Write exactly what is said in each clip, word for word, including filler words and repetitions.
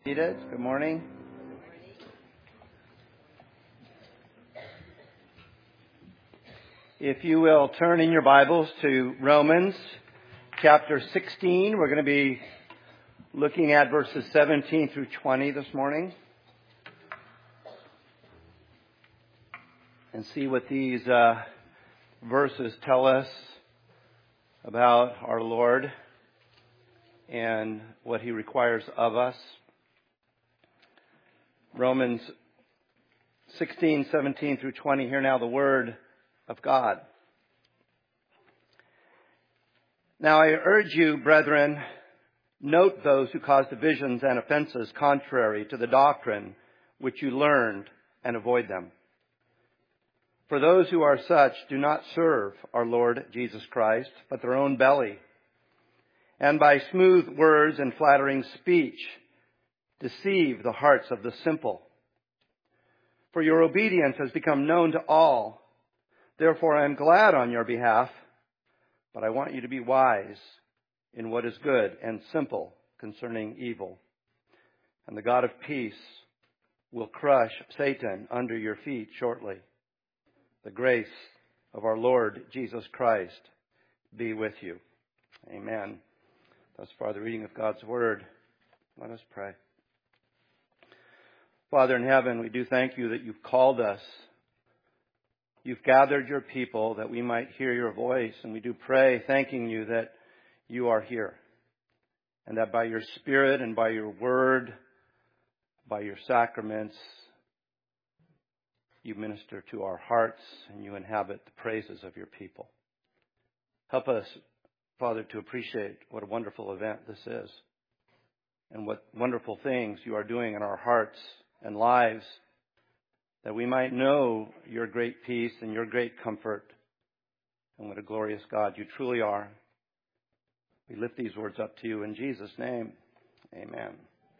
Seated. Good morning. If you will turn in your Bibles to Romans chapter sixteen, we're going to be looking at verses seventeen through twenty this morning and see what these uh, verses tell us about our Lord and what He requires of us. Romans sixteen, seventeen through twenty. Hear now the word of God. Now I urge you, brethren, note those who cause divisions and offenses contrary to the doctrine which you learned, and avoid them. For those who are such do not serve our Lord Jesus Christ, but their own belly, and by smooth words and flattering speech deceive the hearts of the simple. For your obedience has become known to all. Therefore I am glad on your behalf, but I want you to be wise in what is good and simple concerning evil. And the God of peace will crush Satan under your feet shortly. The grace of our Lord Jesus Christ be with you. Amen. Thus far the reading of God's Word. Let us pray. Father in heaven, we do thank you that you've called us. You've gathered your people that we might hear your voice. And we do pray, thanking you that you are here. And that by your Spirit and by your word, by your sacraments, you minister to our hearts and you inhabit the praises of your people. Help us, Father, to appreciate what a wonderful event this is. And what wonderful things you are doing in our hearts and lives, that we might know your great peace and your great comfort, and what a glorious God you truly are. We lift these words up to you in Jesus' name. Amen.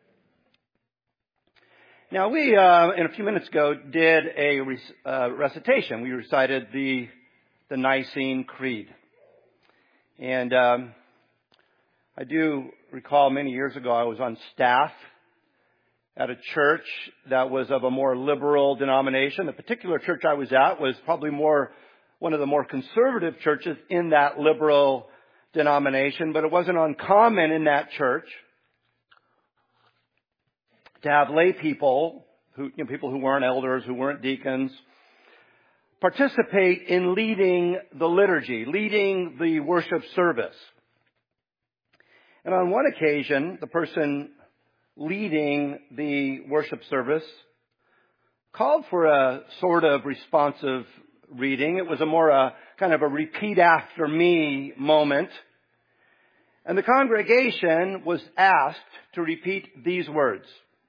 Now we, uh, in a few minutes ago, did a uh, recitation. We recited the the Nicene Creed. And um, I do recall many years ago I was on staff at a church that was of a more liberal denomination. The particular church I was at was probably more one of the more conservative churches in that liberal denomination, but it wasn't uncommon in that church to have lay people, who, you know, people who weren't elders, who weren't deacons, participate in leading the liturgy, leading the worship service. And on one occasion, the person leading the worship service called for a sort of responsive reading. It was a more a kind of a repeat after me moment. And the congregation was asked to repeat these words.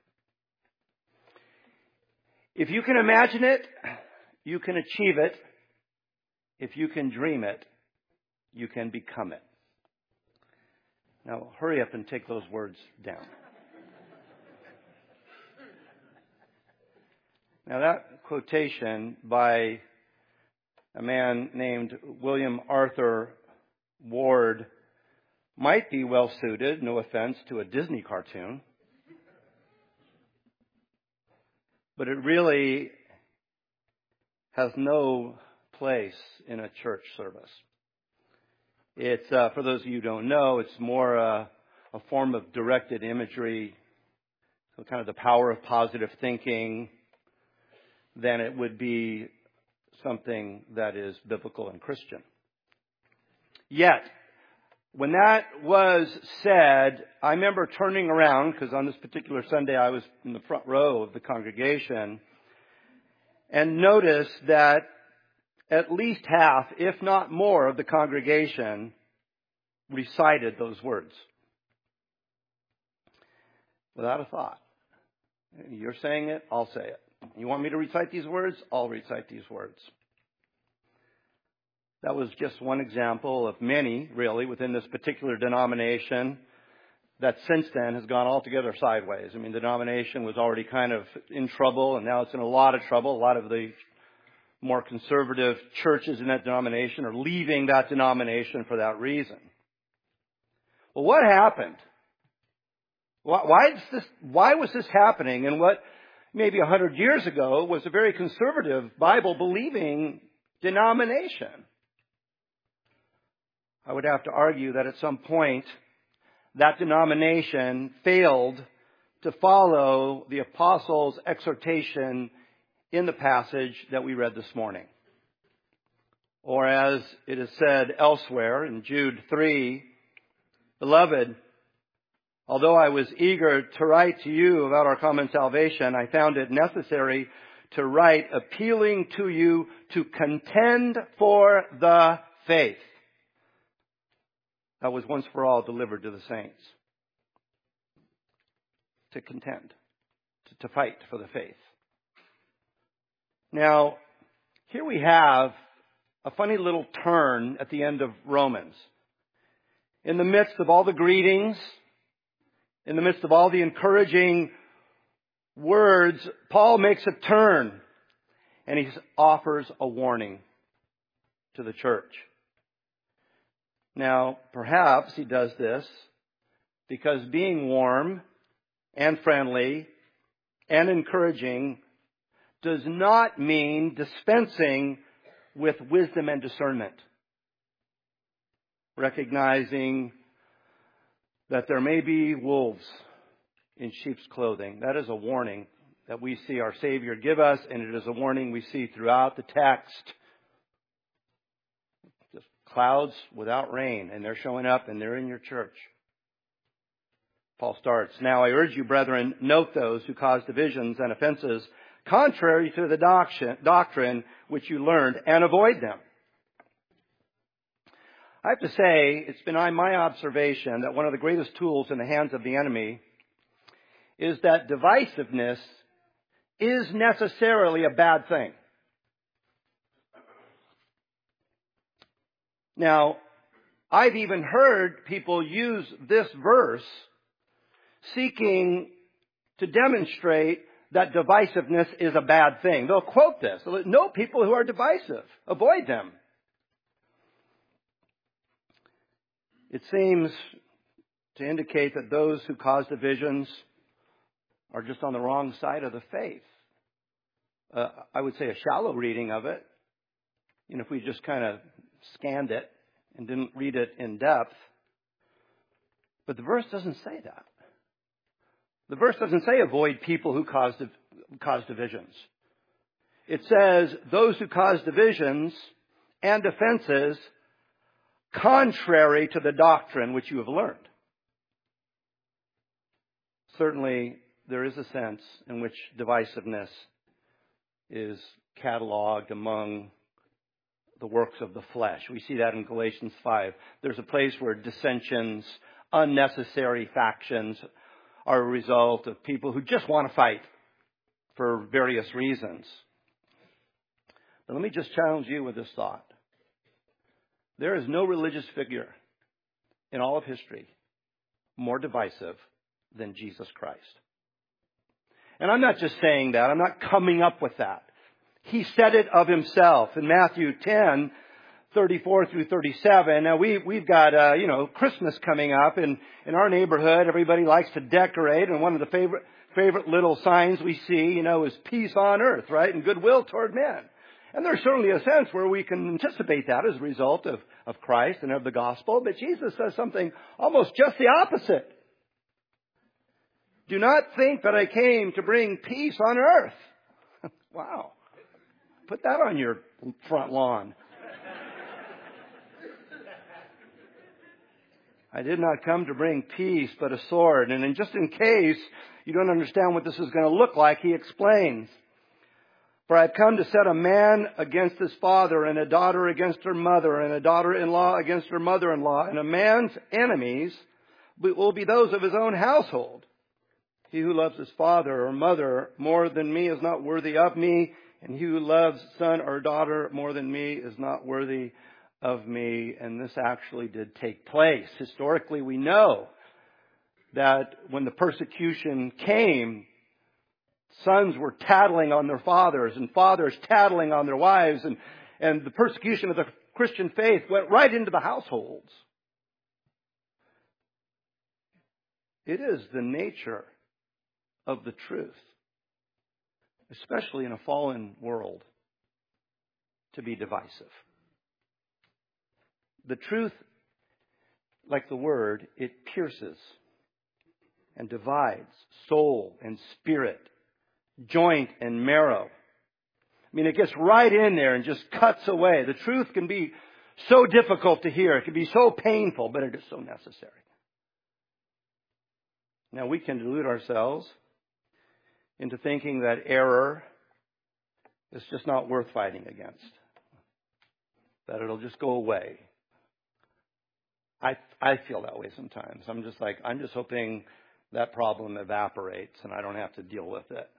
If you can imagine it, you can achieve it. If you can dream it, you can become it. Now hurry up and take those words down. Now that quotation by a man named William Arthur Ward might be well suited, no offense, to a Disney cartoon. But it really has no place in a church service. It's, uh, for those of you who don't know, it's more uh, a form of directed imagery, so kind of the power of positive thinking, than it would be something that is biblical and Christian. Yet, when that was said, I remember turning around, because on this particular Sunday I was in the front row of the congregation, and noticed that at least half, if not more, of the congregation recited those words without a thought. You're saying it, I'll say it. You want me to recite these words? I'll recite these words. That was just one example of many, really, within this particular denomination that since then has gone altogether sideways. I mean, the denomination was already kind of in trouble, and now it's in a lot of trouble. A lot of the more conservative churches in that denomination are leaving that denomination for that reason. Well, what happened? Why, why, is this, why was this happening in what maybe a hundred years ago was a very conservative, Bible-believing denomination? I would have to argue that at some point that denomination failed to follow the apostles' exhortation in the passage that we read this morning. Or as it is said elsewhere in Jude three, "Beloved, although I was eager to write to you about our common salvation, I found it necessary to write appealing to you to contend for the faith that was once for all delivered to the saints." To contend, to, to fight for the faith. Now, here we have a funny little turn at the end of Romans. In the midst of all the greetings, in the midst of all the encouraging words, Paul makes a turn and he offers a warning to the church. Now, perhaps he does this because being warm and friendly and encouraging does not mean dispensing with wisdom and discernment. Recognizing that there may be wolves in sheep's clothing. That is a warning that we see our Savior give us, and it is a warning we see throughout the text. Just clouds without rain, and they're showing up, and they're in your church. Paul starts, "Now I urge you, brethren, note those who cause divisions and offenses contrary to the doctrine which you learned, and avoid them." I have to say, it's been my observation that one of the greatest tools in the hands of the enemy is that divisiveness is necessarily a bad thing. Now, I've even heard people use this verse seeking to demonstrate that divisiveness is a bad thing. They'll quote this. "Know people who are divisive. Avoid them." It seems to indicate that those who cause divisions are just on the wrong side of the faith. Uh, I would say a shallow reading of it, you know, if we just kind of scanned it and didn't read it in depth. But the verse doesn't say that. The verse doesn't say avoid people who cause, cause divisions. It says those who cause divisions and offenses contrary to the doctrine which you have learned. Certainly, there is a sense in which divisiveness is cataloged among the works of the flesh. We see that in Galatians five. There's a place where dissensions, unnecessary factions are a result of people who just want to fight for various reasons. But let me just challenge you with this thought. There is no religious figure in all of history more divisive than Jesus Christ. And I'm not just saying that. I'm not coming up with that. He said it of himself in Matthew ten, thirty-four through thirty-seven. Now we, we've got, uh, you know, Christmas coming up in, in our neighborhood. Everybody likes to decorate. And one of the favorite, favorite little signs we see, you know, is peace on earth, right? And goodwill toward men. And there's certainly a sense where we can anticipate that as a result of, of Christ and of the gospel. But Jesus says something almost just the opposite. "Do not think that I came to bring peace on earth." Wow. Put that on your front lawn. "I did not come to bring peace, but a sword." And then just in case you don't understand what this is going to look like, he explains. "For I have come to set a man against his father, and a daughter against her mother, and a daughter-in-law against her mother-in-law. And a man's enemies will be those of his own household. He who loves his father or mother more than me is not worthy of me. And he who loves son or daughter more than me is not worthy of me." And this actually did take place. Historically, we know that when the persecution came, sons were tattling on their fathers and fathers tattling on their wives. And, and the persecution of the Christian faith went right into the households. It is the nature of the truth, especially in a fallen world, to be divisive. The truth, like the word, it pierces and divides soul and spirit, joint and marrow. I mean, it gets right in there and just cuts away. The truth can be so difficult to hear. It can be so painful, but it is so necessary. Now, we can delude ourselves into thinking that error is just not worth fighting against, that it'll just go away. I I feel that way sometimes. I'm just like, I'm just hoping that problem evaporates and I don't have to deal with it.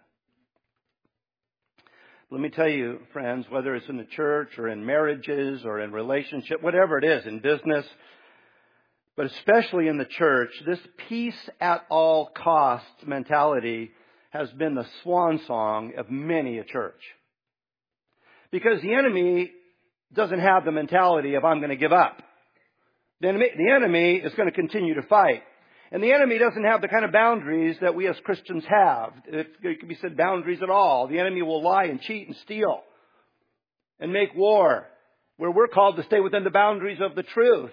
Let me tell you, friends, whether it's in the church or in marriages or in relationship, whatever it is, in business, but especially in the church, this peace at all costs mentality has been the swan song of many a church. Because the enemy doesn't have the mentality of, I'm going to give up. The enemy, the enemy is going to continue to fight. And the enemy doesn't have the kind of boundaries that we as Christians have. If it can be said boundaries at all. The enemy will lie and cheat and steal and make war, where we're called to stay within the boundaries of the truth.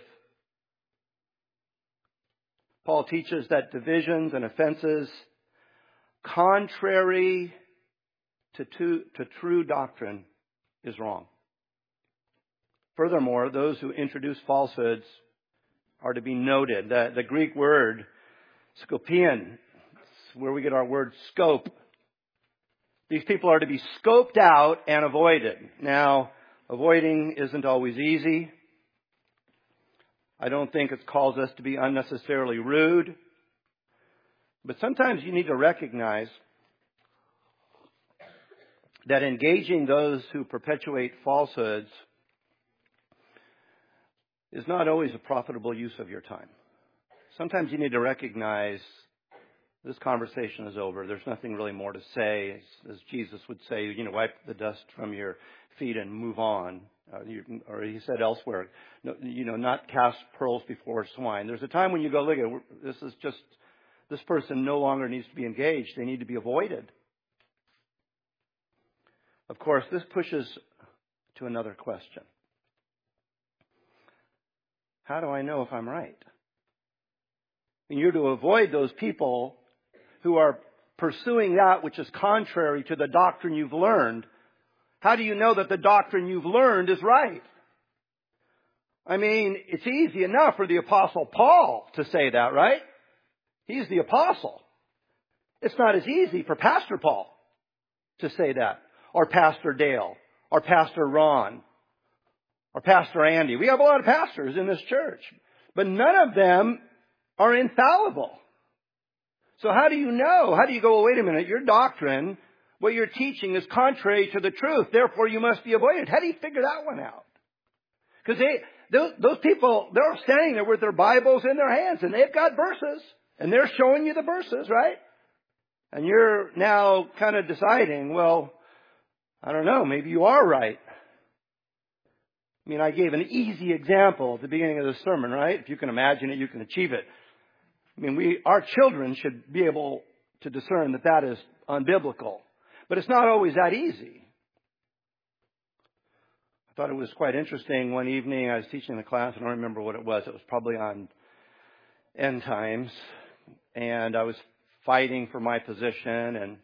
Paul teaches that divisions and offenses contrary to, to, to true doctrine is wrong. Furthermore, those who introduce falsehoods are to be noted. The, the Greek word scopian, where we get our word scope. These people are to be scoped out and avoided. Now, avoiding isn't always easy. I don't think it calls us to be unnecessarily rude. But sometimes you need to recognize that engaging those who perpetuate falsehoods is not always a profitable use of your time. Sometimes you need to recognize this conversation is over. There's nothing really more to say. As, as Jesus would say, you know, wipe the dust from your feet and move on. Uh, you, or he said elsewhere, no, you know, not cast pearls before swine. There's a time when you go, look at this is just, this person no longer needs to be engaged. They need to be avoided. Of course, this pushes to another question. How do I know if I'm right? And you're to avoid those people who are pursuing that which is contrary to the doctrine you've learned. How do you know that the doctrine you've learned is right? I mean, it's easy enough for the Apostle Paul to say that, right? He's the apostle. It's not as easy for Pastor Paul to say that, or Pastor Dale, or Pastor Ron, or Pastor Andy. We have a lot of pastors in this church, but none of them are infallible. So how do you know? How do you go, oh, wait a minute, your doctrine, what you're teaching is contrary to the truth, therefore you must be avoided. How do you figure that one out? Because they, those, those people, they're standing there with their Bibles in their hands, and they've got verses, and they're showing you the verses, right? And you're now kind of deciding, well, I don't know, maybe you are right. I mean, I gave an easy example at the beginning of the sermon, right? If you can imagine it, you can achieve it. I mean, we, our children should be able to discern that that is unbiblical. But it's not always that easy. I thought it was quite interesting. One evening I was teaching the class. I don't remember what it was. It was probably on end times. And I was fighting for my position. And,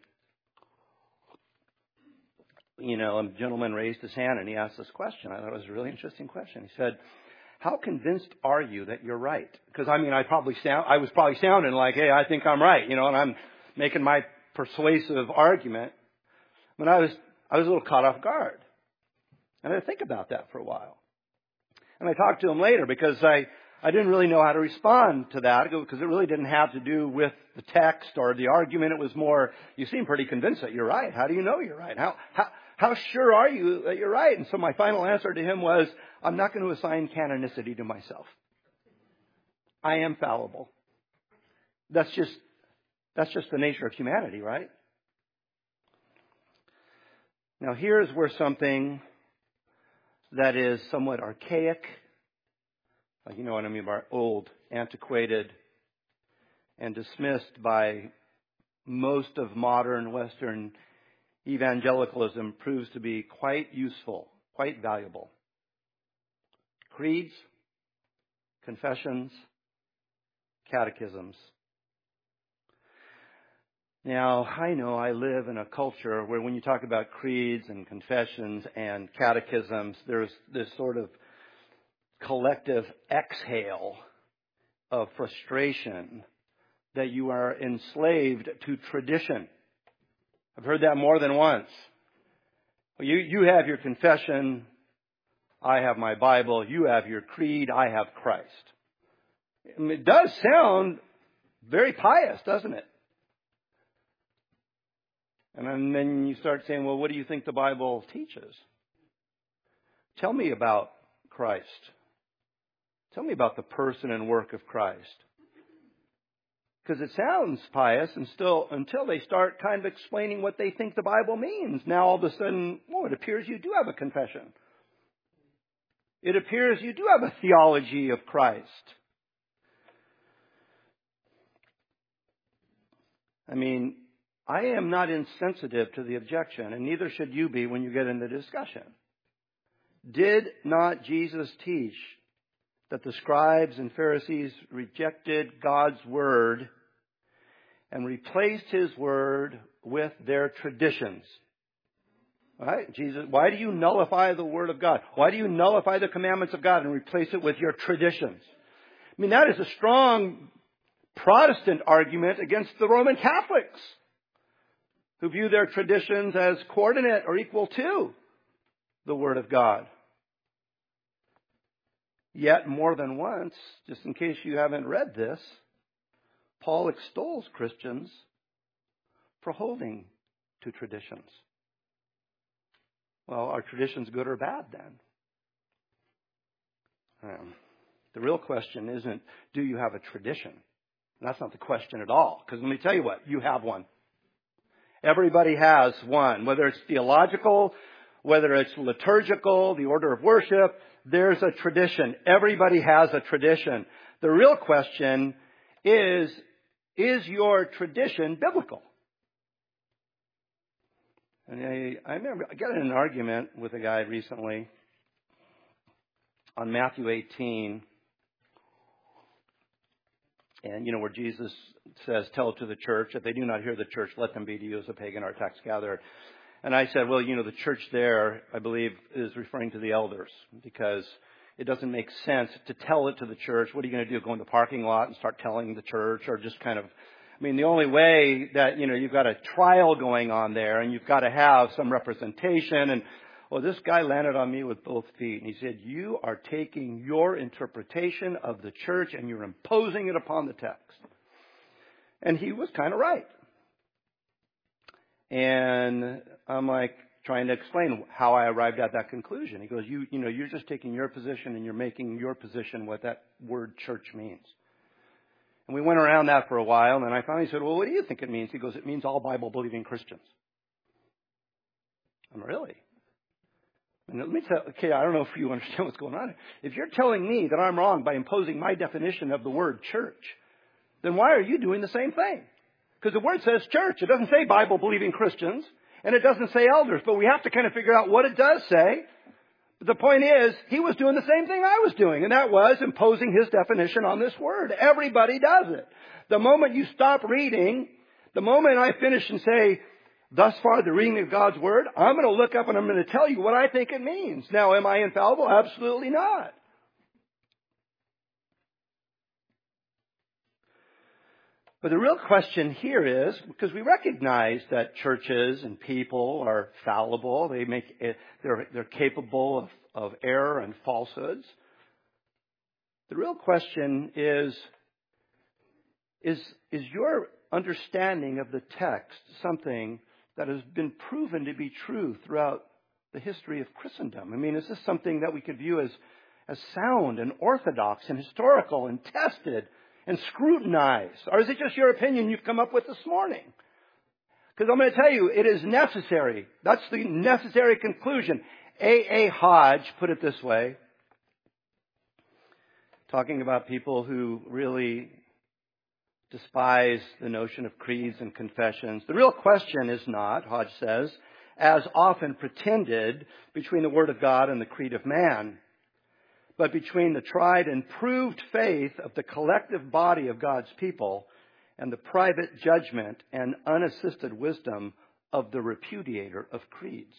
you know, a gentleman raised his hand and he asked this question. I thought it was a really interesting question. He said, how convinced are you that you're right? Because, I mean, I probably sound, I was probably sounding like, hey, I think I'm right, you know, and I'm making my persuasive argument. But I was, I was a little caught off guard. And I had to think about that for a while. And I talked to him later because I, I didn't really know how to respond to that because it really didn't have to do with the text or the argument. It was more, you seem pretty convinced that you're right. How do you know you're right? How, how, how sure are you that you're right? And so my final answer to him was, I'm not going to assign canonicity to myself. I am fallible. That's just, that's just the nature of humanity, right? Now here's where something that is somewhat archaic, like you know what I mean by old, antiquated, and dismissed by most of modern Western evangelicalism, proves to be quite useful, quite valuable. Creeds, confessions, catechisms. Now, I know I live in a culture where when you talk about creeds and confessions and catechisms, there's this sort of collective exhale of frustration that you are enslaved to tradition. I've heard that more than once. You, you have your confession, I have my Bible. You have your creed, I have Christ. I mean, it does sound very pious, doesn't it? And then you start saying, well, what do you think the Bible teaches? Tell me about Christ. Tell me about the person and work of Christ. Because it sounds pious and still, until they start kind of explaining what they think the Bible means. Now all of a sudden, oh, it appears you do have a confession. It appears you do have a theology of Christ. I mean, I am not insensitive to the objection, and neither should you be when you get into discussion. Did not Jesus teach that the scribes and Pharisees rejected God's word and replaced his word with their traditions? Right? Jesus, why do you nullify the word of God? Why do you nullify the commandments of God and replace it with your traditions? I mean, that is a strong Protestant argument against the Roman Catholics, who view their traditions as coordinate or equal to the Word of God. Yet, more than once, just in case you haven't read this, Paul extols Christians for holding to traditions. Well, are traditions good or bad then? Um, the real question isn't, do you have a tradition? And that's not the question at all. Because let me tell you what, you have one. Everybody has one. Whether it's theological, whether it's liturgical, the order of worship, there's a tradition. Everybody has a tradition. The real question is, is your tradition biblical? And I, I remember I got in an argument with a guy recently on Matthew eighteen. And, you know, where Jesus says, tell it to the church. If they do not hear the church, let them be to you as a pagan or tax gatherer. And I said, well, you know, the church there, I believe, is referring to the elders, because it doesn't make sense to tell it to the church. What are you going to do? Go in the parking lot and start telling the church, or just kind of, I mean, the only way that, you know, you've got a trial going on there and you've got to have some representation. And, well, this guy landed on me with both feet. And he said, you are taking your interpretation of the church and you're imposing it upon the text. And he was kind of right. And I'm like trying to explain how I arrived at that conclusion. He goes, you, you know, you're just taking your position and you're making your position what that word church means. And we went around that for a while. And then I finally said, well, what do you think it means? He goes, it means all Bible-believing Christians. I'm really? And let me tell, okay, I don't know if you understand what's going on. If you're telling me that I'm wrong by imposing my definition of the word church, then why are you doing the same thing? Because the word says church. It doesn't say Bible-believing Christians, and it doesn't say elders, but we have to kind of figure out what it does say. But the point is, he was doing the same thing I was doing, and that was imposing his definition on this word. Everybody does it. The moment you stop reading, the moment I finish and say, thus far, the reading of God's Word, I'm going to look up and I'm going to tell you what I think it means. Now, am I infallible? Absolutely not. But the real question here is, because we recognize that churches and people are fallible, they make it, they're, they're capable of, of error and falsehoods. The real question is, is, is your understanding of the text something that has been proven to be true throughout the history of Christendom? I mean, is this something that we could view as, as sound and orthodox and historical and tested and scrutinized? Or is it just your opinion you've come up with this morning? Because I'm going to tell you, it is necessary. That's the necessary conclusion. A A. Hodge put it this way, talking about people who really despise the notion of creeds and confessions. The real question is not, Hodge says, as often pretended, between the Word of God and the creed of man, but between the tried and proved faith of the collective body of God's people and the private judgment and unassisted wisdom of the repudiator of creeds.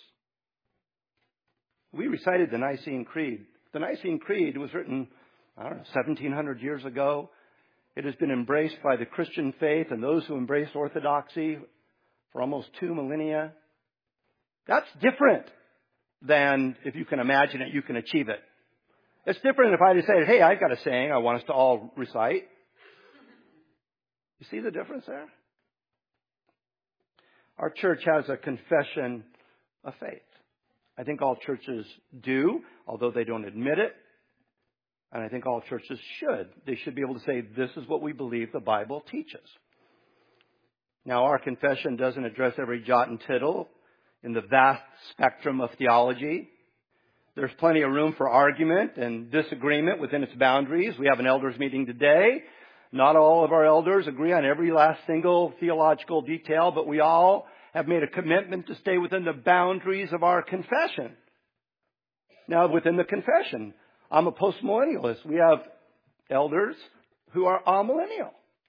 We recited the Nicene Creed. The Nicene Creed was written, I don't know, seventeen hundred years ago. It has been embraced by the Christian faith and those who embrace orthodoxy for almost two millennia. That's different than if you can imagine it, you can achieve it. It's different if I just say, hey, I've got a saying I want us to all recite. You see the difference there? Our church has a confession of faith. I think all churches do, although they don't admit it. And I think all churches should. They should be able to say, this is what we believe the Bible teaches. Now, our confession doesn't address every jot and tittle in the vast spectrum of theology. There's plenty of room for argument and disagreement within its boundaries. We have an elders meeting today. Not all of our elders agree on every last single theological detail, but we all have made a commitment to stay within the boundaries of our confession. Now, within the confession, I'm a postmillennialist. We have elders who are amillennial.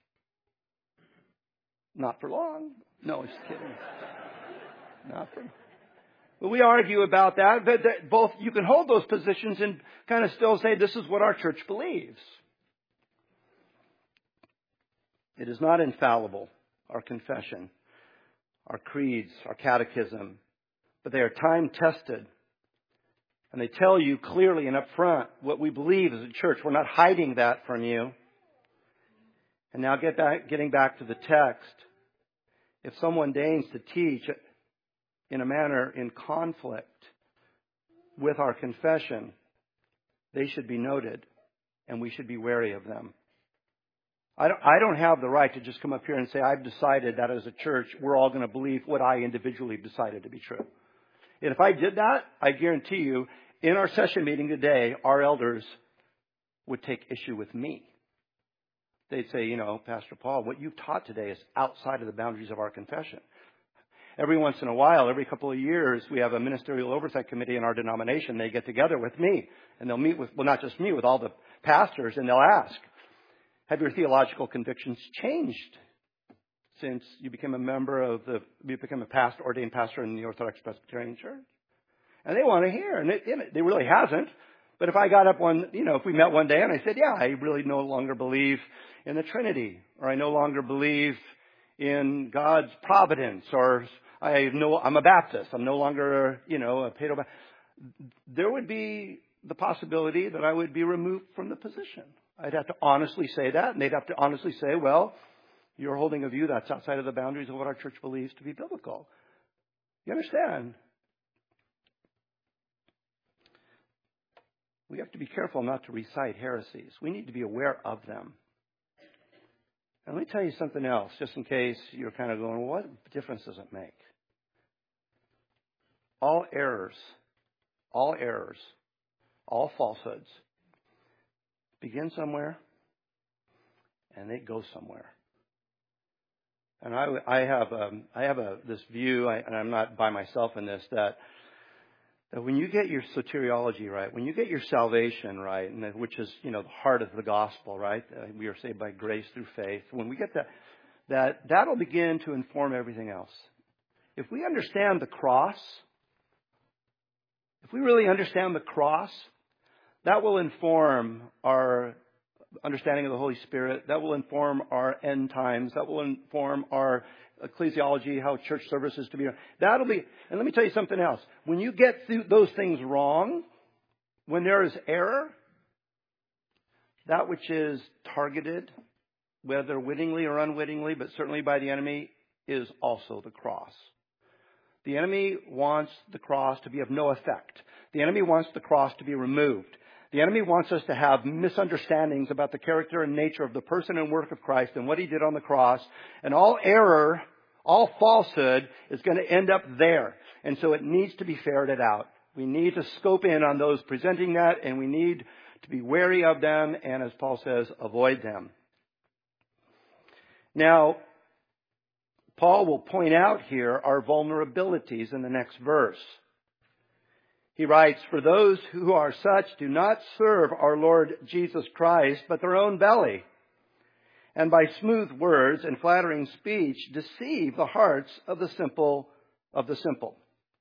Not for long. No, just kidding. Not for long. But we argue about that. But that both, you can hold those positions and kind of still say this is what our church believes. It is not infallible, our confession, our creeds, our catechism, but they are time-tested. And they tell you clearly and up front what we believe as a church. We're not hiding that from you. And now get back, getting back to the text. If someone deigns to teach in a manner in conflict with our confession, they should be noted, and we should be wary of them. I don't, I don't have the right to just come up here and say, I've decided that as a church, we're all going to believe what I individually decided to be true. And if I did that, I guarantee you, in our session meeting today, our elders would take issue with me. They'd say, you know, Pastor Paul, what you've taught today is outside of the boundaries of our confession. Every once in a while, every couple of years, we have a ministerial oversight committee in our denomination. They get together with me, and they'll meet with, well, not just me, with all the pastors, and they'll ask, have your theological convictions changed since you became a member of the, you became a pastor, ordained pastor in the Orthodox Presbyterian Church? And they want to hear, and it, it, it really hasn't. But if I got up one, you know, if we met one day and I said, yeah, I really no longer believe in the Trinity, or I no longer believe in God's providence, or I know I'm a Baptist, I'm no longer, you know, a paedo, there would be the possibility that I would be removed from the position. I'd have to honestly say that, and they'd have to honestly say, well, you're holding a view that's outside of the boundaries of what our church believes to be biblical. You understand? We have to be careful not to recite heresies. We need to be aware of them. And let me tell you something else, just in case you're kind of going, well, what difference does it make? All errors, all errors, all falsehoods begin somewhere and they go somewhere. And I, I have, um, I have a, this view, I, and I'm not by myself in this, that that when you get your soteriology right, when you get your salvation right, and that, which is, you know, the heart of the gospel, right? Uh, we are saved by grace through faith. When we get that, that, that'll begin to inform everything else. If we understand the cross, if we really understand the cross, that will inform our understanding of the Holy Spirit. That will inform our end times. That will inform our ecclesiology, how church service is to be. That'll be, and let me tell you something else. When you get through those things wrong, when there is error, that which is targeted, whether wittingly or unwittingly, but certainly by the enemy, is also the cross. The enemy wants the cross to be of no effect. The enemy wants the cross to be removed. The enemy wants us to have misunderstandings about the character and nature of the person and work of Christ and what he did on the cross. And all error, all falsehood is going to end up there. And so it needs to be ferreted out. We need to scope in on those presenting that, and we need to be wary of them and, as Paul says, avoid them. Now, Paul will point out here our vulnerabilities in the next verse. He writes, "For those who are such do not serve our Lord Jesus Christ, but their own belly, and by smooth words and flattering speech deceive the hearts of the simple of the simple."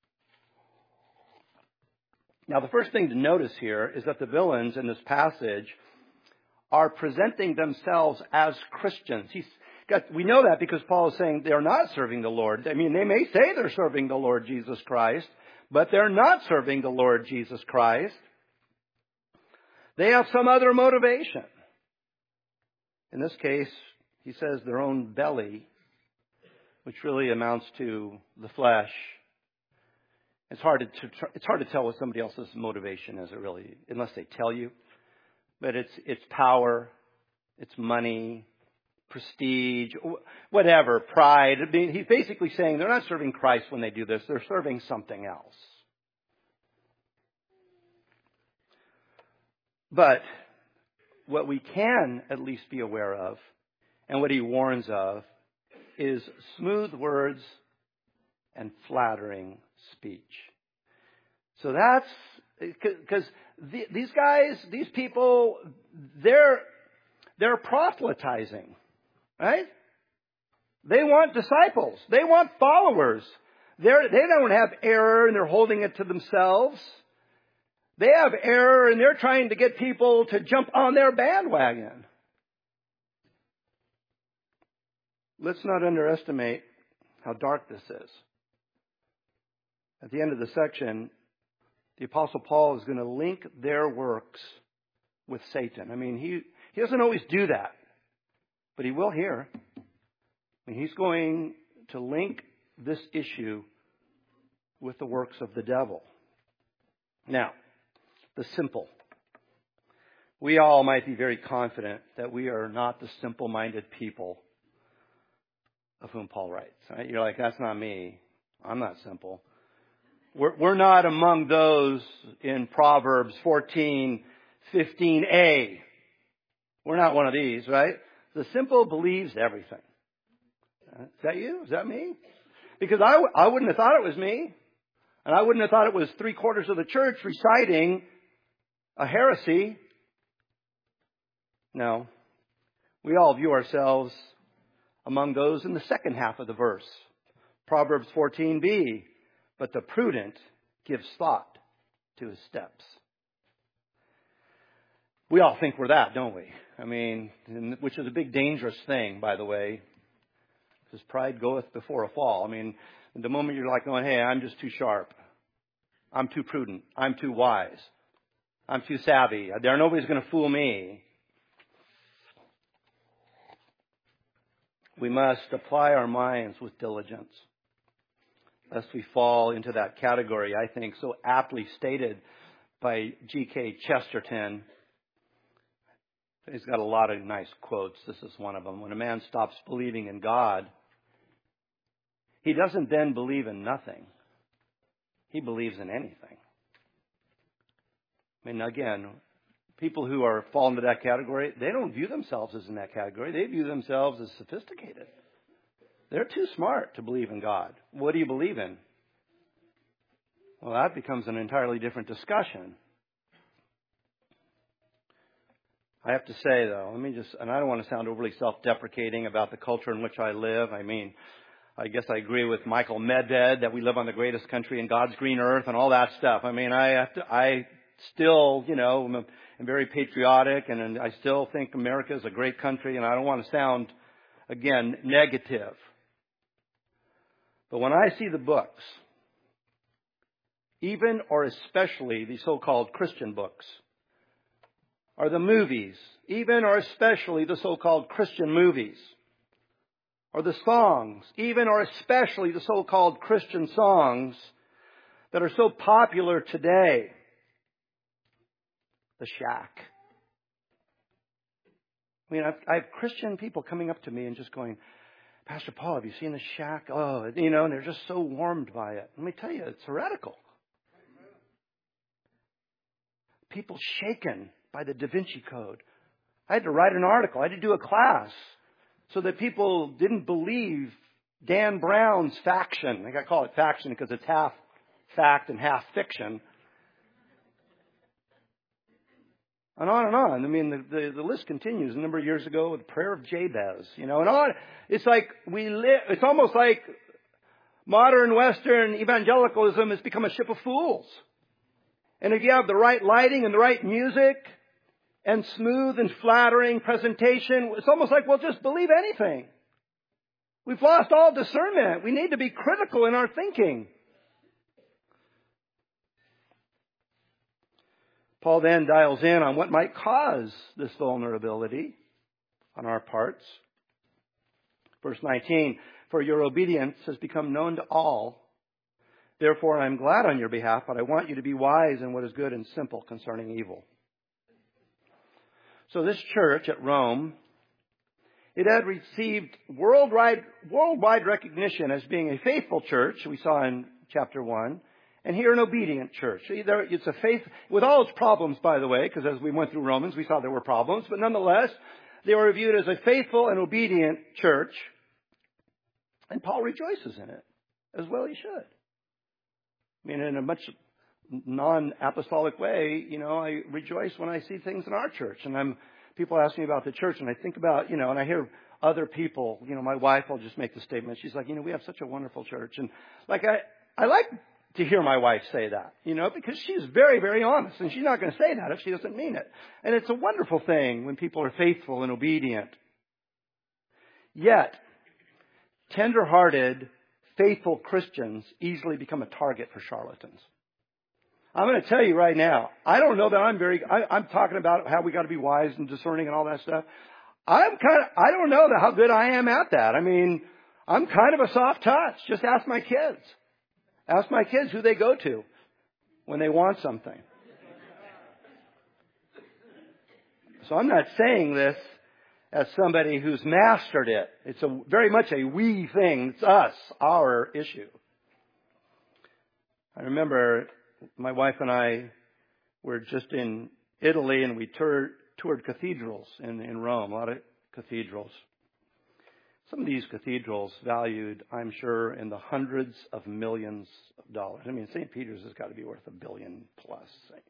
Now, the first thing to notice here is that the villains in this passage are presenting themselves as Christians. He's got, we know that because Paul is saying they're not serving the Lord. I mean, they may say they're serving the Lord Jesus Christ, but they're not serving the Lord Jesus Christ. They have some other motivation. In this case, he says their own belly, which really amounts to the flesh. It's hard to, it's hard to tell what somebody else's motivation is, it really, unless they tell you. But it's, it's power, it's money, prestige, whatever, pride. I mean, he's basically saying they're not serving Christ when they do this. They're serving something else. But what we can at least be aware of, and what he warns of, is smooth words and flattering speech. So that's, because the, these guys, these people, they're, they're proselytizing, right? They want disciples. They want followers. They're, they don't have error and they're holding it to themselves. They have error and they're trying to get people to jump on their bandwagon. Let's not underestimate how dark this is. At the end of the section, the Apostle Paul is going to link their works with Satan. I mean, he, he doesn't always do that, but he will here. I mean, he's going to link this issue with the works of the devil. Now, the simple. We all might be very confident that we are not the simple-minded people of whom Paul writes. Right? You're like, that's not me. I'm not simple. We're, we're not among those in Proverbs fourteen fifteen a. We're not one of these, right? The simple believes everything. Is that you? Is that me? Because I, w- I wouldn't have thought it was me. And I wouldn't have thought it was three quarters of the church reciting a heresy. No. We all view ourselves among those in the second half of the verse. Proverbs fourteen b. But the prudent gives thought to his steps. We all think we're that, don't we? I mean, which is a big dangerous thing, by the way. Because pride goeth before a fall. I mean, the moment you're like going, hey, I'm just too sharp. I'm too prudent. I'm too wise. I'm too savvy. There, nobody's going to fool me. We must apply our minds with diligence, lest we fall into that category, I think, so aptly stated by G K Chesterton. He's got a lot of nice quotes. This is one of them. When a man stops believing in God, he doesn't then believe in nothing. He believes in anything. I mean, again, people who are fall into that category, they don't view themselves as in that category. They view themselves as sophisticated. They're too smart to believe in God. What do you believe in? Well, that becomes an entirely different discussion. I have to say, though, let me just, and I don't want to sound overly self-deprecating about the culture in which I live. I mean, I guess I agree with Michael Medved that we live on the greatest country in God's green earth and all that stuff. I mean, I have to, I still, you know, am, am very patriotic, and, and I still think America is a great country, and I don't want to sound, again, negative. But when I see the books, even or especially the so-called Christian books, or the movies, even or especially the so-called Christian movies, or the songs, even or especially the so-called Christian songs that are so popular today, the shack. I mean, I've, I have Christian people coming up to me and just going, Pastor Paul, have you seen the shack? Oh, you know, and they're just so warmed by it. Let me tell you, it's heretical. People shaken by the Da Vinci Code. I had to write an article. I had to do a class so that people didn't believe Dan Brown's faction. I think I call it faction because it's half fact and half fiction. And on and on. I mean, the, the, the list continues. A number of years ago, with the prayer of Jabez, you know, and on. It's like we live, it's almost like modern Western evangelicalism has become a ship of fools. And if you have the right lighting and the right music and smooth and flattering presentation, it's almost like we'll just believe anything. We've lost all discernment. We need to be critical in our thinking. Paul then dials in on what might cause this vulnerability on our parts. Verse nineteen, for your obedience has become known to all. Therefore, I am glad on your behalf, but I want you to be wise in what is good and simple concerning evil. So this church at Rome, it had received worldwide, worldwide recognition as being a faithful church, we saw in chapter one, and here an obedient church. Either it's a faith, with all its problems, by the way, because as we went through Romans, we saw there were problems, but nonetheless, they were viewed as a faithful and obedient church, and Paul rejoices in it, as well he should. I mean, in a much non-apostolic way, you know, I rejoice when I see things in our church. And I'm people ask me about the church, and I think about, you know, and I hear other people, you know, my wife will just make the statement. She's like, you know, we have such a wonderful church. And like, I, I like to hear my wife say that, you know, because she's very, very honest. And she's not going to say that if she doesn't mean it. And it's a wonderful thing when people are faithful and obedient. Yet, tender-hearted, faithful Christians easily become a target for charlatans. I'm going to tell you right now, I don't know that I'm very, I, I'm talking about how we got to be wise and discerning and all that stuff. I'm kind of, I don't know how good I am at that. I mean, I'm kind of a soft touch. Just ask my kids. Ask my kids who they go to when they want something. So I'm not saying this as somebody who's mastered it. It's a very much a we thing. It's us, our issue. I remember my wife and I were just in Italy, and we toured, toured cathedrals in, in Rome, a lot of cathedrals. Some of these cathedrals valued, I'm sure, in the hundreds of millions of dollars. I mean, Saint Peter's has got to be worth a billion plus.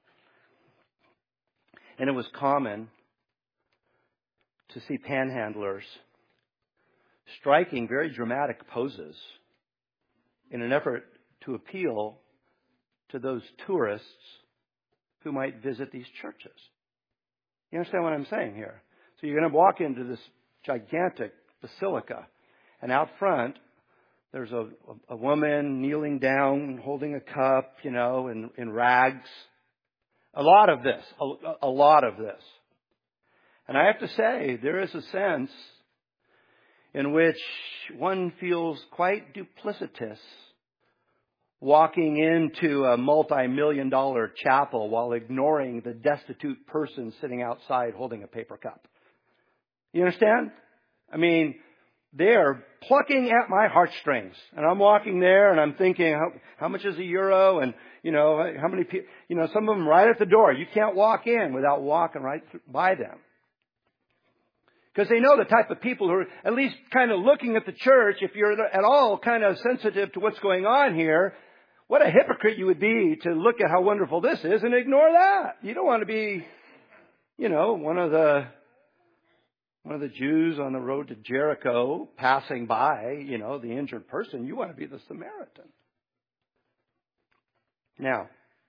And it was common to see panhandlers striking very dramatic poses in an effort to appeal to those tourists who might visit these churches. You understand what I'm saying here? So you're going to walk into this gigantic basilica, and out front there's a, a woman kneeling down, holding a cup, you know, in, in rags. A lot of this, a, a lot of this. And I have to say, there is a sense in which one feels quite duplicitous walking into a multi-million dollar chapel while ignoring the destitute person sitting outside holding a paper cup. You understand? I mean, they're plucking at my heartstrings. And I'm walking there and I'm thinking, how, how much is a euro? And, you know, how many people, you know, some of them right at the door. You can't walk in without walking right through, by them. Because they know the type of people who are at least kind of looking at the church, if you're at all kind of sensitive to what's going on here, what a hypocrite you would be to look at how wonderful this is and ignore that. You don't want to be, you know, one of the one of the Jews on the road to Jericho passing by, you know, the injured person. You want to be the Samaritan. Now,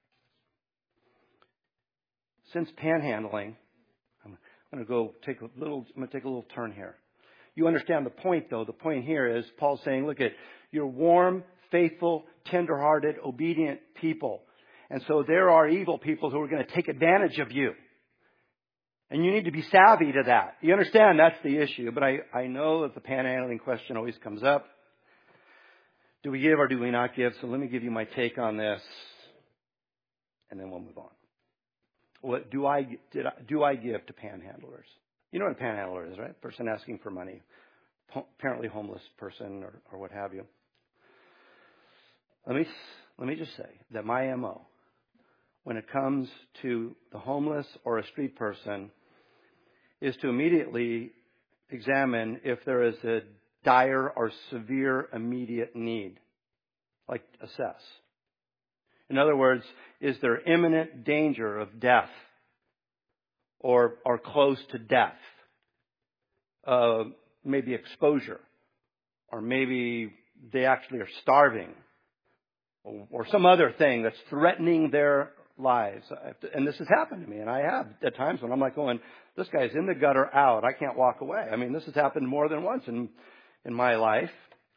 since panhandling, I'm going to go take a little. I'm going to take a little turn here. You understand the point, though. The point here is Paul's saying, look at you're warm, faithful, tender-hearted, obedient people. And so there are evil people who are going to take advantage of you. And you need to be savvy to that. You understand that's the issue. But I, I know that the panhandling question always comes up. Do we give or do we not give? So let me give you my take on this. And then we'll move on. What do I, did I, do I give to panhandlers? You know what a panhandler is, right? Person asking for money. Apparently homeless person or, or what have you. Let me, let me just say that my M O, when it comes to the homeless or a street person, is to immediately examine if there is a dire or severe immediate need. Like assess. In other words, is there imminent danger of death or, or close to death? Uh, maybe exposure. Or maybe they actually are starving. Or, or some other thing that's threatening their lives. And this has happened to me. And I have at times when I'm like going, this guy's in the gutter out. I can't walk away. I mean, this has happened more than once in, in my life.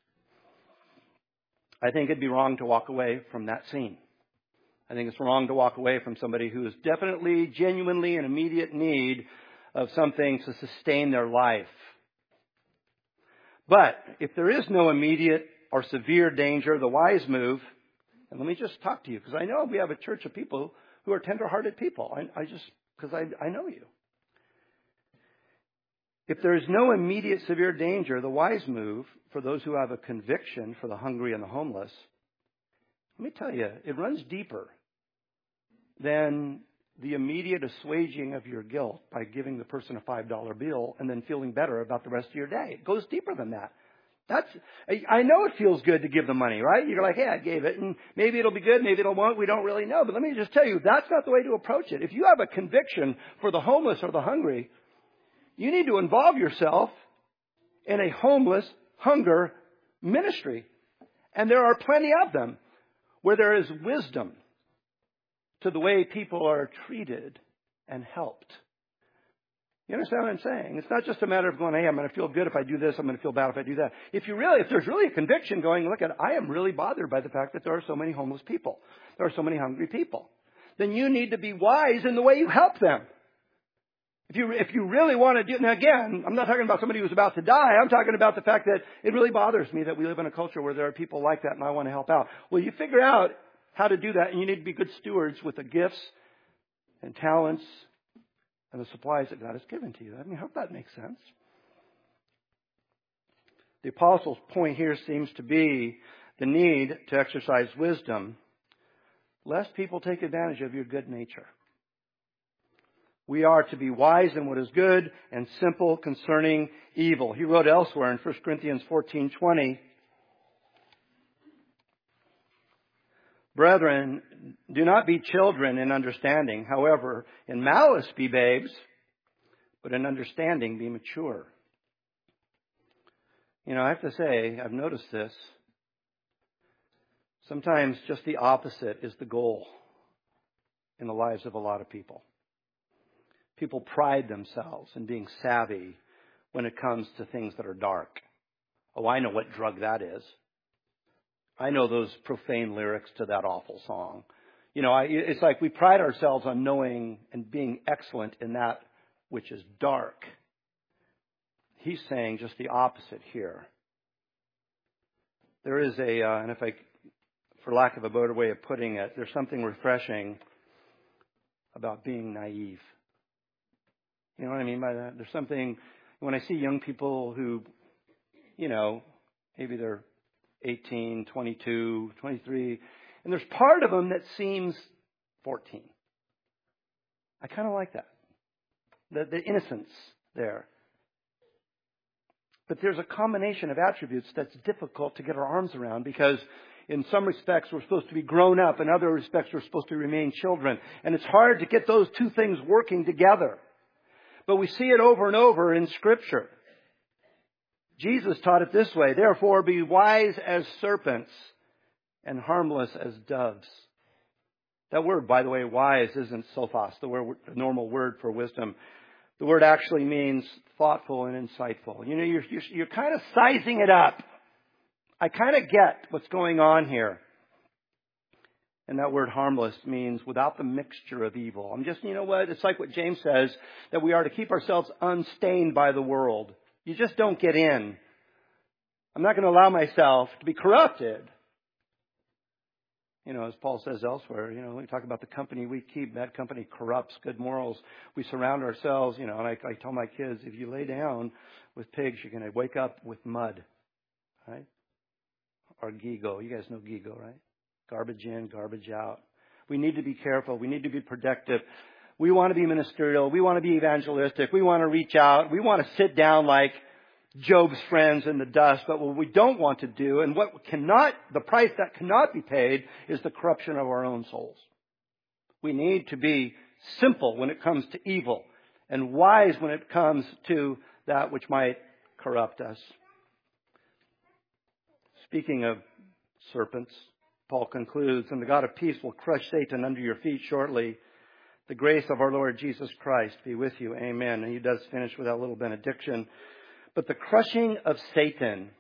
I think it'd be wrong to walk away from that scene. I think it's wrong to walk away from somebody who is definitely, genuinely in immediate need of something to sustain their life. But if there is no immediate or severe danger, the wise move, and let me just talk to you, because I know we have a church of people who are tender-hearted people. I, I just, because I, I know you. If there is no immediate severe danger, the wise move for those who have a conviction for the hungry and the homeless, let me tell you, it runs deeper than the immediate assuaging of your guilt by giving the person a five dollar bill and then feeling better about the rest of your day. It goes deeper than that. That's, I know it feels good to give the money, right? You're like, hey, I gave it, and maybe it'll be good, maybe it'll won't, we don't really know. But let me just tell you, that's not the way to approach it. If you have a conviction for the homeless or the hungry, you need to involve yourself in a homeless hunger ministry. And there are plenty of them where there is wisdom to the way people are treated and helped. You understand what I'm saying? It's not just a matter of going, hey, I'm going to feel good if I do this, I'm going to feel bad if I do that. If you really, if there's really a conviction going, look at, I am really bothered by the fact that there are so many homeless people. There are so many hungry people. Then you need to be wise in the way you help them. If you, if you really want to do, now again, I'm not talking about somebody who's about to die. I'm talking about the fact that it really bothers me that we live in a culture where there are people like that and I want to help out. Well, you figure out how to do that, and you need to be good stewards with the gifts and talents and the supplies that God has given to you. I mean, I hope that makes sense. The apostle's point here seems to be the need to exercise wisdom, lest people take advantage of your good nature. We are to be wise in what is good and simple concerning evil. He wrote elsewhere in First Corinthians fourteen twenty, brethren, do not be children in understanding. However, in malice be babes, but in understanding be mature. You know, I have to say, I've noticed this. Sometimes just the opposite is the goal in the lives of a lot of people. People pride themselves in being savvy when it comes to things that are dark. Oh, I know what drug that is. I know those profane lyrics to that awful song. You know, I, it's like we pride ourselves on knowing and being excellent in that which is dark. He's saying just the opposite here. There is a, uh, and if I, for lack of a better way of putting it, there's something refreshing about being naive. You know what I mean by that? There's something, when I see young people who, you know, maybe they're eighteen, twenty-two, twenty-three, and there's part of them that seems fourteen. I kind of like that. The, the innocence there. But there's a combination of attributes that's difficult to get our arms around because in some respects we're supposed to be grown up, in other respects we're supposed to remain children. And it's hard to get those two things working together. But we see it over and over in Scripture. Jesus taught it this way, therefore be wise as serpents and harmless as doves. That word, by the way, wise isn't sophos, the, word, the normal word for wisdom. The word actually means thoughtful and insightful. You know, you're, you're, you're kind of sizing it up. I kind of get what's going on here. And that word harmless means without the mixture of evil. I'm just, you know what, it's like what James says, that we are to keep ourselves unstained by the world. You just don't get in. I'm not going to allow myself to be corrupted. You know, as Paul says elsewhere, you know, we talk about the company we keep. Bad company corrupts good morals. We surround ourselves, you know, and I, I tell my kids, if you lay down with pigs, you're going to wake up with mud. Right? Or gigo. You guys know gigo, right? Garbage in, garbage out. We need to be careful. We need to be protective. We want to be ministerial. We want to be evangelistic. We want to reach out. We want to sit down like Job's friends in the dust. But what we don't want to do, and what cannot, the price that cannot be paid, is the corruption of our own souls. We need to be simple when it comes to evil, and wise when it comes to that which might corrupt us. Speaking of serpents, Paul concludes, and the God of peace will crush Satan under your feet shortly. The grace of our Lord Jesus Christ be with you. Amen. And he does finish with that little benediction. But the crushing of Satan.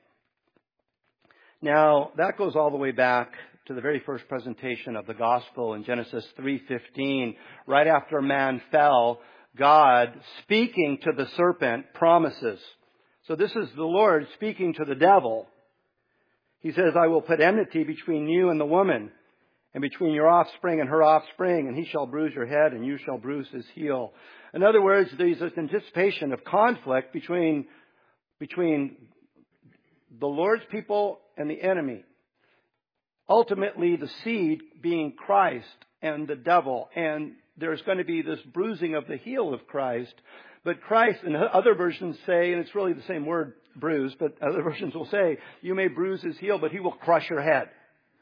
Now, that goes all the way back to the very first presentation of the gospel in Genesis three fifteen. Right after man fell, God, speaking to the serpent, promises. So this is the Lord speaking to the devil. He says, I will put enmity between you and the woman, and between your offspring and her offspring, and he shall bruise your head, and you shall bruise his heel. In other words, there's this anticipation of conflict between, between the Lord's people and the enemy. Ultimately, the seed being Christ and the devil, and there's going to be this bruising of the heel of Christ. But Christ, and other versions say, and it's really the same word, bruise, but other versions will say, you may bruise his heel, but he will crush your head.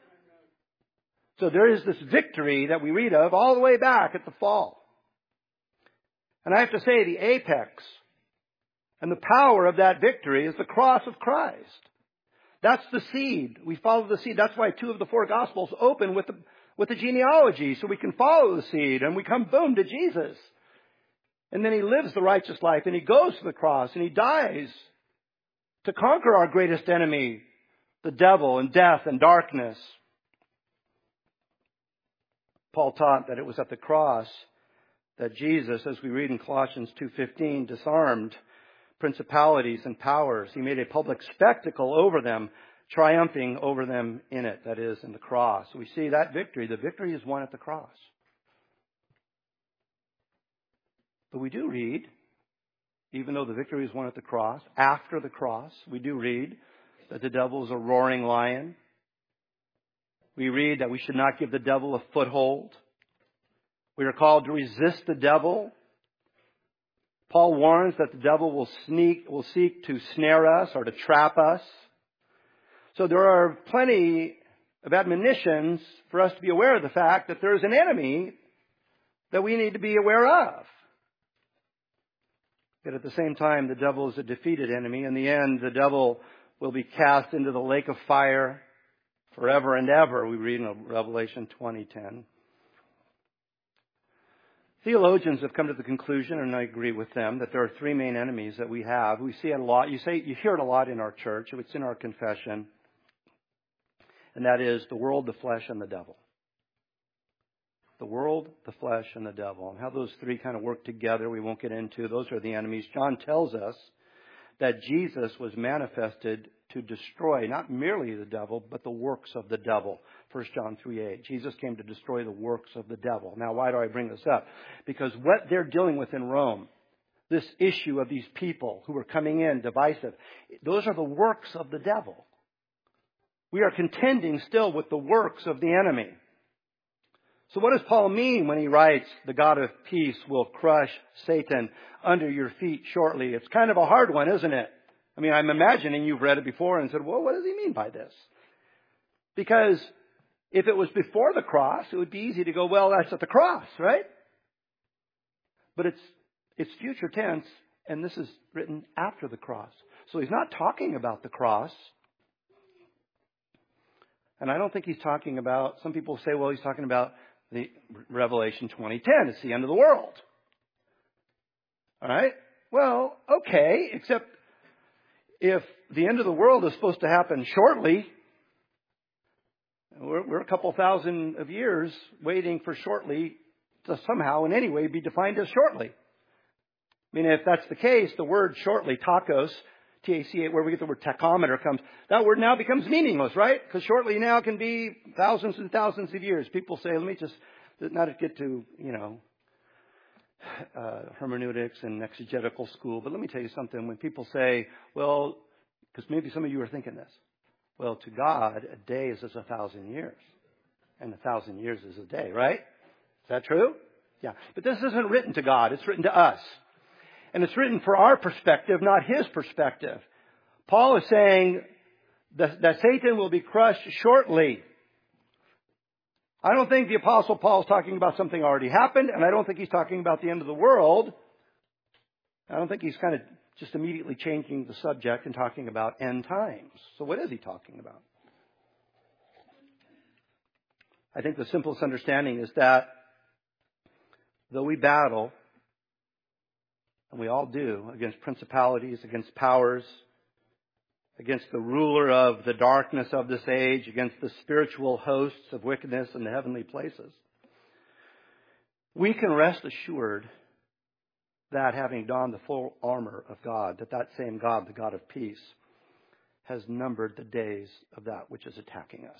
So there is this victory that we read of all the way back at the fall. And I have to say, the apex and the power of that victory is the cross of Christ. That's the seed. We follow the seed. That's why two of the four Gospels open with the, with the genealogy, so we can follow the seed, and we come, boom, to Jesus. And then he lives the righteous life, and he goes to the cross, and he dies to conquer our greatest enemy, the devil and death and darkness. Paul taught that it was at the cross that Jesus, as we read in Colossians two fifteen, disarmed principalities and powers. He made a public spectacle over them, triumphing over them in it, that is, in the cross. We see that victory. The victory is won at the cross. But we do read, even though the victory is won at the cross, after the cross, we do read that the devil is a roaring lion. We read that we should not give the devil a foothold. We are called to resist the devil. Paul warns that the devil will sneak, will seek to snare us or to trap us. So there are plenty of admonitions for us to be aware of the fact that there is an enemy that we need to be aware of. Yet at the same time, the devil is a defeated enemy. In the end, the devil will be cast into the lake of fire forever and ever, we read in Revelation twenty ten. Theologians have come to the conclusion, and I agree with them, that there are three main enemies that we have. We see it a lot. You say, you hear it a lot in our church. It's in our confession. And that is the world, the flesh, and the devil. The world, the flesh, and the devil. And how those three kind of work together, we won't get into. Those are the enemies. John tells us that Jesus was manifested to destroy not merely the devil, but the works of the devil. First John three eight. Jesus came to destroy the works of the devil. Now, why do I bring this up? Because what they're dealing with in Rome, this issue of these people who are coming in divisive, those are the works of the devil. We are contending still with the works of the enemy. So what does Paul mean when he writes, the God of peace will crush Satan under your feet shortly? It's kind of a hard one, isn't it? I mean, I'm imagining you've read it before and said, well, what does he mean by this? Because if it was before the cross, it would be easy to go, well, that's at the cross, right? But it's it's future tense, and this is written after the cross. So he's not talking about the cross. And I don't think he's talking about, some people say, well, he's talking about the Revelation twenty ten. It's the end of the world. All right? Well, okay, except if the end of the world is supposed to happen shortly, we're, we're a couple thousand of years waiting for shortly to somehow in any way be defined as shortly. I mean, if that's the case, the word shortly, tachos, T A C, where we get the word tachometer comes, that word now becomes meaningless, right? Because shortly now can be thousands and thousands of years. People say, let me just, not to get to, you know, uh, hermeneutics and exegetical school, but let me tell you something. When people say, well, because maybe some of you are thinking this, well, to God, a day is as a thousand years, and a thousand years is a day, right? Is that true? Yeah. But this isn't written to God. It's written to us. And it's written for our perspective, not his perspective. Paul is saying that, that Satan will be crushed shortly. I don't think the Apostle Paul is talking about something already happened, and I don't think he's talking about the end of the world. I don't think he's kind of just immediately changing the subject and talking about end times. So what is he talking about? I think the simplest understanding is that though we battle, and we all do, against principalities, against powers, against the ruler of the darkness of this age, against the spiritual hosts of wickedness in the heavenly places, we can rest assured that having donned the full armor of God, that that same God, the God of peace, has numbered the days of that which is attacking us.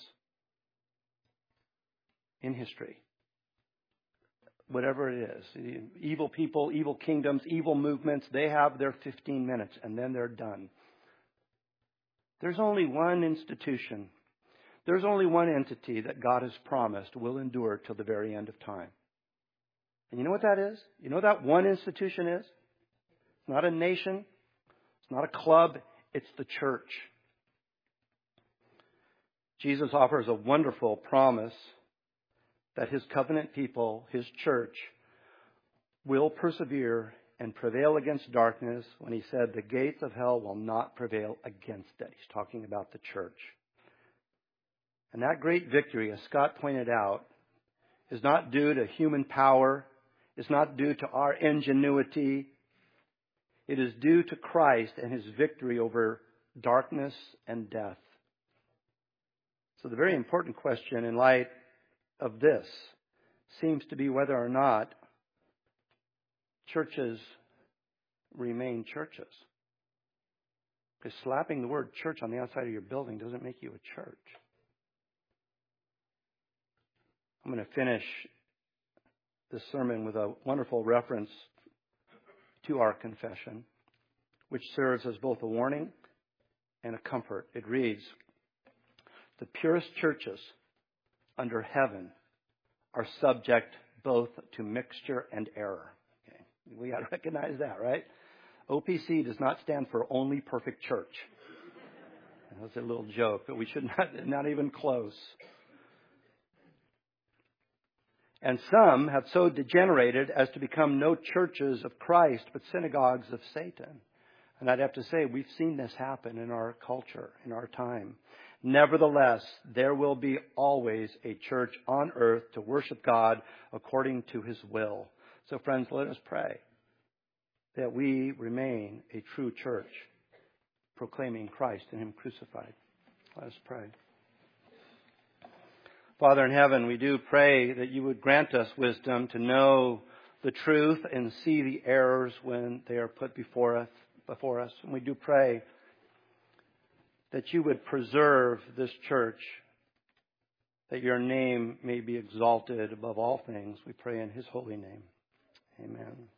In history. Whatever it is. Evil people, evil kingdoms, evil movements, they have their fifteen minutes and then they're done. There's only one institution. There's only one entity that God has promised will endure till the very end of time. And you know what that is? You know what that one institution is? It's not a nation. It's not a club. It's the church. Jesus offers a wonderful promise that his covenant people, his church, will persevere and prevail against darkness when he said the gates of hell will not prevail against it. He's talking about the church. And that great victory, as Scott pointed out, is not due to human power. It's not due to our ingenuity. It is due to Christ and his victory over darkness and death. So the very important question in light of this seems to be whether or not churches remain churches. Because slapping the word church on the outside of your building doesn't make you a church. I'm going to finish this sermon with a wonderful reference to our confession, which serves as both a warning and a comfort. It reads, "The purest churches under heaven are subject both to mixture and error." Okay. We got to recognize that, right? O P C does not stand for Only Perfect Church. That's a little joke, but we should not, not even close. And some have so degenerated as to become no churches of Christ, but synagogues of Satan. And I'd have to say, we've seen this happen in our culture, in our time. Nevertheless, there will be always a church on earth to worship God according to his will. So friends, let us pray that we remain a true church, proclaiming Christ and him crucified. Let us pray. Father in heaven, we do pray that you would grant us wisdom to know the truth and see the errors when they are put before us. Before us. And we do pray that you would preserve this church, that your name may be exalted above all things. We pray in his holy name. Amen.